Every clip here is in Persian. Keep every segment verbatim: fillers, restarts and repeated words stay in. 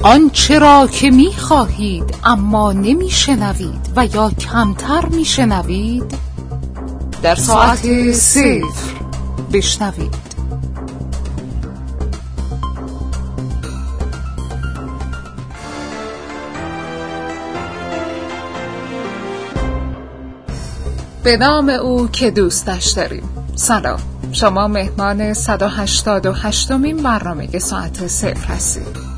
آنچه را که می خواهید اما نمی شنوید و یا کمتر می شنوید در ساعت صفر بشنوید. به نام او که دوستش داریم. سلام، شما مهمان صد و هشتاد و هشتمین برنامه ساعت صفر هستید.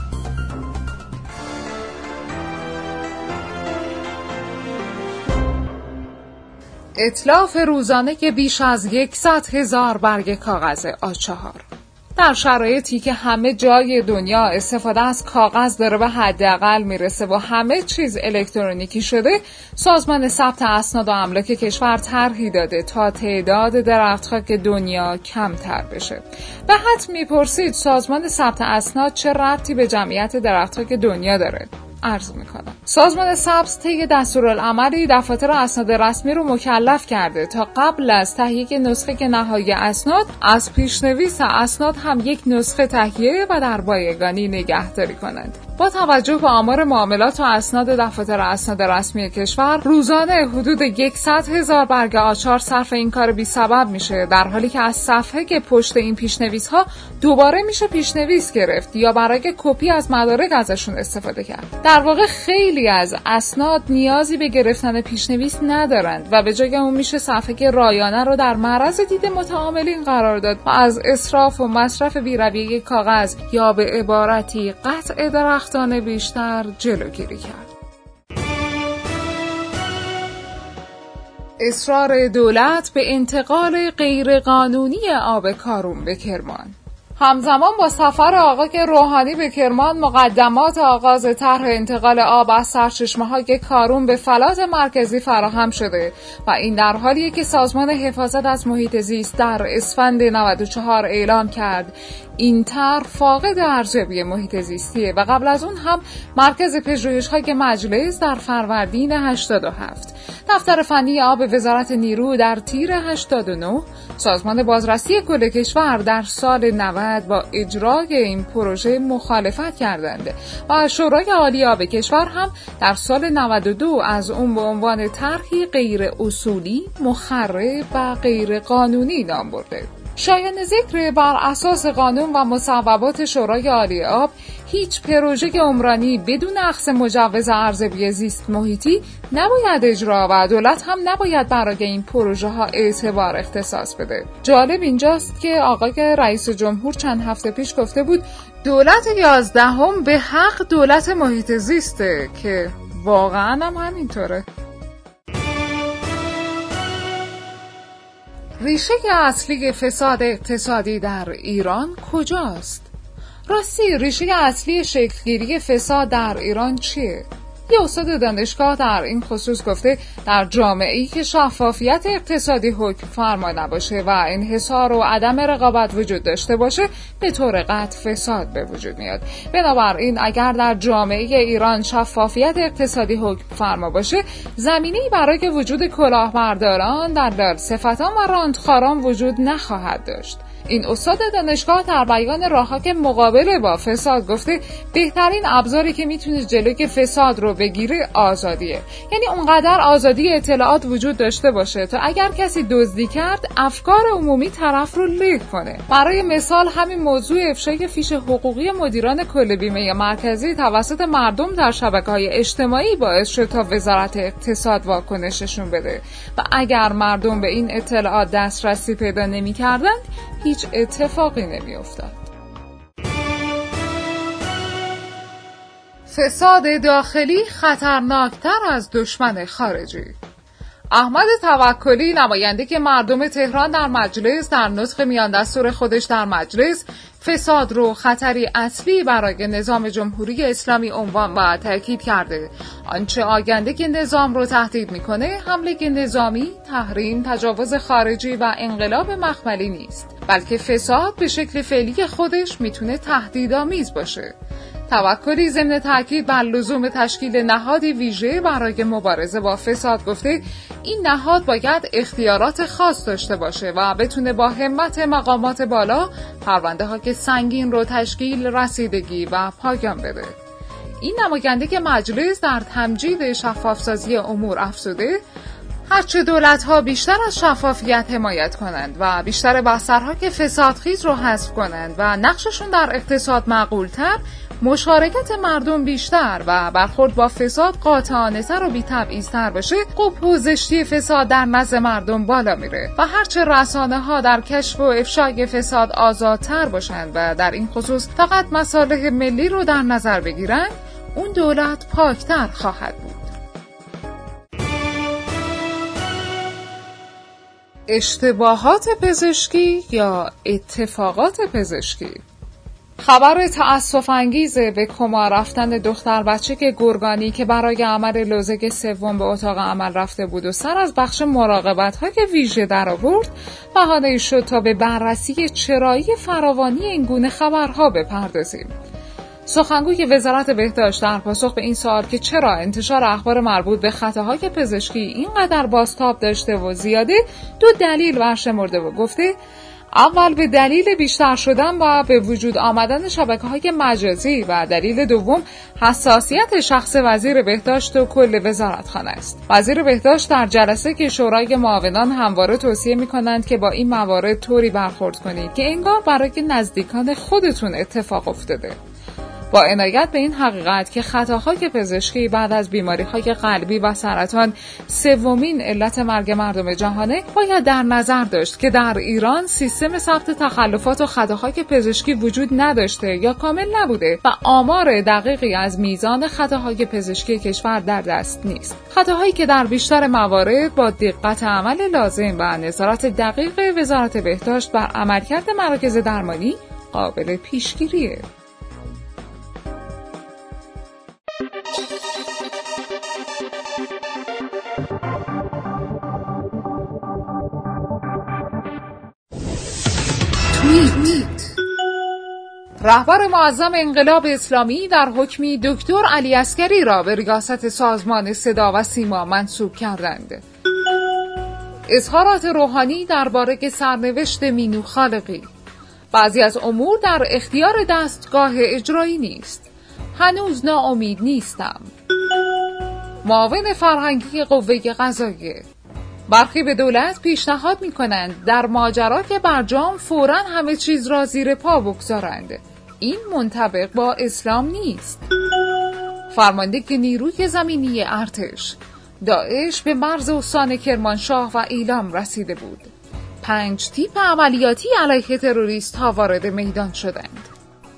اتلاف روزانه که بیش از یکصد هزار برگ کاغذ آ چهار. در شرایطی که همه جای دنیا استفاده از کاغذ داره به حداقل میرسه و همه چیز الکترونیکی شده، سازمان ثبت اسناد و املاک کشور طرحی داده تا تعداد درخت‌ها که دنیا کمتر بشه. به حد میپرسید سازمان ثبت اسناد چه ربطی به جمعیت درخت‌ها که دنیا داره؟ عرض میکنم. سازمان ثبت طی دستورالعملی دفاتر اسناد رسمی رو مکلف کرده تا قبل از تهیه نسخه نهایی اسناد از پیشنویس اسناد هم یک نسخه تهیه و در بایگانی نگهداری کنند. با توجه به آمار معاملات و اسناد دفاتر اسناد رسمی کشور، روزانه حدود یکصد هزار برگ آ چهار صرف این کار بی سبب میشه، در حالی که از صفحه که پشت این پیشنویس ها دوباره میشه پیشنویس گرفت یا برای کپی از مدارک ازشون استفاده کرد. در واقع خیلی از اسناد نیازی به گرفتن پیشنویس ندارند و به جای اون میشه صفحه رایانه رو در معرض دید متعاملین قرار داد و از اسراف و مصرف بی‌رویه کاغذ یا به عبارتی قطع درختان بیشتر جلوگیری کرد. اصرار دولت به انتقال غیرقانونی آب کارون به کرمان. همزمان با سفر آقای روحانی به کرمان، مقدمات آغاز طرح انتقال آب از سرچشمه‌های کارون به فلات مرکزی فراهم شده و این در حالیه که سازمان حفاظت از محیط زیست در اسفند نود و چهار اعلام کرد این طرح فاقد ارزیابی محیط زیستیه و قبل از اون هم مرکز پژوهش‌های مجلس در فروردین هشتاد و هفت، دفتر فنی آب وزارت نیرو در تیر هشتاد و نه، سازمان بازرسی کل کشور در سال نود با اجرای این پروژه مخالفت کردند و شورای عالی آب کشور هم در سال نود و دو از اون به عنوان طرحی غیر اصولی، مخرب و غیر قانونی نام برده. شایان ذکر بر اساس قانون و مصوبات شورای عالی آب هیچ پروژه عمرانی بدون اخذ مجوز ارزیابی زیست محیطی نباید اجرا و دولت هم نباید برای این پروژه ها اعتبار اختصاص بده. جالب اینجاست که آقای رئیس جمهور چند هفته پیش گفته بود دولت یازدهم به حق دولت محیط زیسته، که واقعا هم همینطوره. ریشه اصلی فساد اقتصادی در ایران کجاست؟ راستی ریشه اصلی شکلگیری فساد در ایران چیه؟ یه استاد دانشگاه در این خصوص گفته در جامعه‌ای که شفافیت اقتصادی حکم فرما نباشه و انحصار و عدم رقابت وجود داشته باشه به طور قطع فساد به وجود میاد. بنابراین اگر در جامعه ایران شفافیت اقتصادی حکم فرما باشه، زمینه‌ای برای وجود کلاهبرداران، دلال صفتان و راندخواران وجود نخواهد داشت. این استاد دانشگاه در بیان راه‌های مقابله با فساد گفته بهترین ابزاری که میتونه جلوی فساد رو بگیره آزادیه. یعنی اونقدر آزادی اطلاعات وجود داشته باشه تا اگر کسی دزدی کرد افکار عمومی طرف رو له کنه. برای مثال همین موضوع افشای فیش حقوقی مدیران کل بیمه مرکزی توسط مردم در شبکه‌های اجتماعی باعث شد تا وزارت اقتصاد واکنششون بده و اگر مردم به این اطلاعات دسترسی پیدا نمی‌کردند هیچ اتفاقی نمی افتاد. فساد داخلی خطرناکتر از دشمن خارجی. احمد توکلی، نماینده که مردم تهران در مجلس، در نطق میان دستور خودش در مجلس فساد رو خطری اصلی برای نظام جمهوری اسلامی عنوان و تاکید کرده. آنچه آینده که نظام رو تهدید میکنه حمله نظامی، تحریم، تجاوز خارجی و انقلاب مخملی نیست، بلکه فساد به شکل فعلی خودش میتونه تهدیدآمیز باشه. توکلی ضمن تاکید بر لزوم تشکیل نهادی ویژه برای مبارزه با فساد گفته این نهاد باید اختیارات خاص داشته باشه و بتونه با همت مقامات بالا پرونده‌های سنگین رو تشکیل، رسیدگی و پایان بده. این نماینده مجلس در تمجید شفافسازی امور افزوده هرچه دولت‌ها بیشتر از شفافیت حمایت کنند و بیشتر بسترهای فسادخیز رو حذف کنند و نقششون در اقتصاد معقول‌تر، مشارکت مردم بیشتر و برخورد با فساد قاطعانه‌تر و بی‌تبعیض‌تر بشه، قبح و زشتی فساد در نزد مردم بالا میره و هرچه رسانه‌ها در کشف و افشای فساد آزادتر باشند و در این خصوص فقط مصالح ملی رو در نظر بگیرند، اون دولت پاکتر خواهد بود. اشتباهات پزشکی یا اتفاقات پزشکی. خبر تأسف انگیز به کما رفتن دختر بچه گرگانی که برای عمل لوزگ سوم به اتاق عمل رفته بود و سر از بخش مراقبت‌های ویژه در آورد، بهانه‌ای شد تا به بررسی چرایی فراوانی این گونه خبرها بپردازیم. سخنگوی وزارت بهداشت در پاسخ به این سوال که چرا انتشار اخبار مربوط به خطاهای پزشکی اینقدر بازتاب داشته و زیاده، دو دلیل برشمرده و گفته اول به دلیل بیشتر شدن و به وجود آمدن شبکه‌های مجازی و دلیل دوم حساسیت شخص وزیر بهداشت و کل وزارتخانه است. وزیر بهداشت در جلسه که شورای معاونان همواره توصیه می‌کنند که با این موارد طوری برخورد کنید که انگار برای نزدیکان خودتون اتفاق افتاده. با عنایت به این حقیقت که خطاهای پزشکی بعد از بیماری‌های قلبی و سرطان سومین علت مرگ مردم جهانه، باید در نظر داشت که در ایران سیستم ثبت تخلفات و خطاهای پزشکی وجود نداشته یا کامل نبوده و آمار دقیقی از میزان خطاهای پزشکی کشور در دست نیست. خطاهایی که در بیشتر موارد با دقت عمل لازم و نظارت دقیق وزارت بهداشت بر عملکرد مراکز درمانی قابل پیشگیریه. رهبر معظم انقلاب اسلامی در حکمی دکتر علی عسگری را به ریاست سازمان صدا و سیما منصوب کردند. اظهارات روحانی درباره سرنوشت مینو خالقی. بعضی از امور در اختیار دستگاه اجرایی نیست. هنوز ناامید نیستم. معاون فرهنگی قوه قضاییه. برخی به دولت پیشنهاد می‌کنند در ماجرا که برجام فوراً همه چیز را زیر پا بگذارند. این منطبق با اسلام نیست. فرمانده نیروی زمینی ارتش. داعش به مرز استان کرمانشاه و ایلام رسیده بود. پنج تیپ عملیاتی علیه تروریست ها وارد میدان شدند.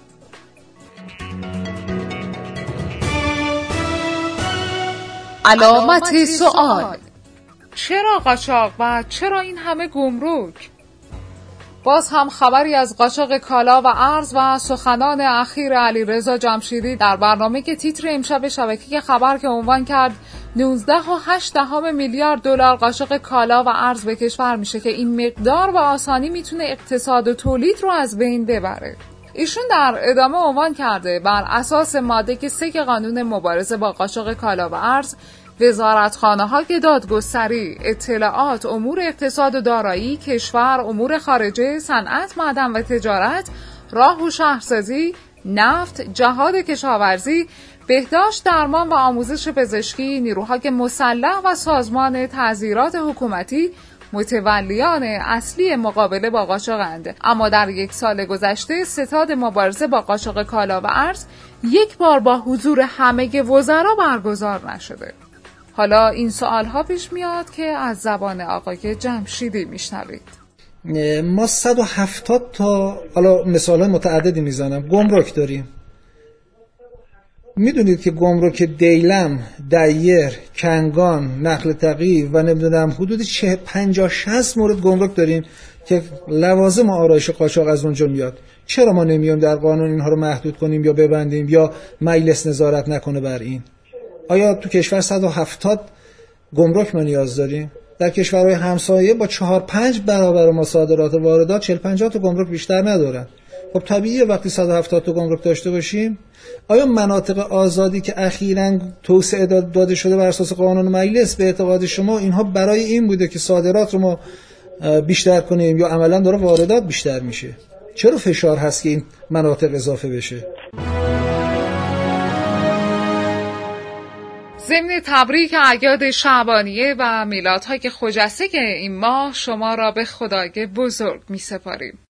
علامت سوال: چرا قاچاق و چرا این همه گمرک؟ باز هم خبری از قاچاق کالا و ارز و سخنان اخیر علیرضا جمشیدی در برنامه که تیتر امشب شبکه خبر که عنوان کرد نوزده و هشت دهم میلیارد دلار قاچاق کالا و ارز به کشور میشه که این مقدار و آسانی میتونه اقتصاد و تولید رو از بین ببره. ایشون در ادامه عنوان کرده بر اساس ماده سه قانون مبارزه با قاچاق کالا و ارز، وزارتخانه‌های دادگستری، اطلاعات، امور اقتصاد و دارایی، کشور، امور خارجه، صنعت، معدن و تجارت، راه و شهرسازی، نفت، جهاد کشاورزی، بهداشت، درمان و آموزش پزشکی، نیروهای مسلح و سازمان تعزیرات حکومتی متولیان اصلی مقابله با قاچاق‌اند. اما در یک سال گذشته ستاد مبارزه با قاچاق کالا و ارز یک بار با حضور همه وزرا برگزار نشده. حالا این سوال ها پیش میاد که از زبان آقای جمشیدی میشنوید. ما صد و هفتاد تا حالا مثال های متعددی میزنم گمرک داریم. میدونید که گمرک دیلم، دیر، کنگان، نقل تقی و نمیدونم حدود پنجاه شصت مورد گمرک داریم که لوازم آرایش قاچاق از اونجا میاد. چرا ما نمیایم در قانون اینها رو محدود کنیم یا ببندیم یا مجلس نظارت نکنه بر این؟ آیا تو کشور صد و هفتاد گمرک ما نیاز داریم؟ در کشورهای همسایه با چهار پنج برابر ما صادرات و واردات چهل پنجاه تا گمرک بیشتر ندارن. خب طبیعیه وقتی صد و هفتاد تا گمرک داشته باشیم، آیا مناطق آزادی که اخیراً توسعه داده شده بر اساس قانون مجلس به اعتقاد شما اینها برای این بوده که صادرات رو ما بیشتر کنیم یا عملاً داره واردات بیشتر میشه؟ چرا فشار هست که این مناطق اضافه بشه؟ ضمن تبریک اعیاد شعبانیه و میلادهای خجسته این ماه، شما را به خدای بزرگ می سپاریم.